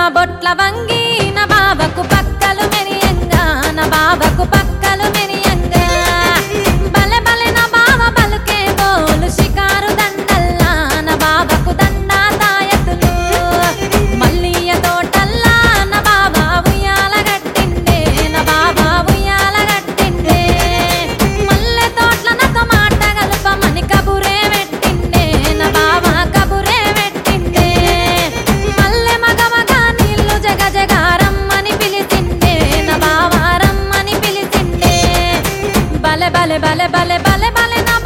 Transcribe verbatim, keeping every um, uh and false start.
బొట్ల వంగి నా బావకు పక్కలు మెరియంగా నా బావకు పక్కలు మెరియంగా బలె బలె నా బావ పలుకే బోలు షికారు దండల్లా నా బావకు దండా తాయతులు మల్లియ తోటల్లా నా బావ ఉయ్యాల గట్టిండే నా బావ ఉయ్యాల గట్టిండే మల్లె తోట్ల నాతో మాట గలుపమని కబురే పెట్టిండే నా బావ కబురే పెట్టిండే మల్లె మగమగా నీళ్లు జగ జగారమ్మని పిలిచిండే నా బావ రమ్మని పిలిచిండే బలె బలె బలె బలె బలె బలె నా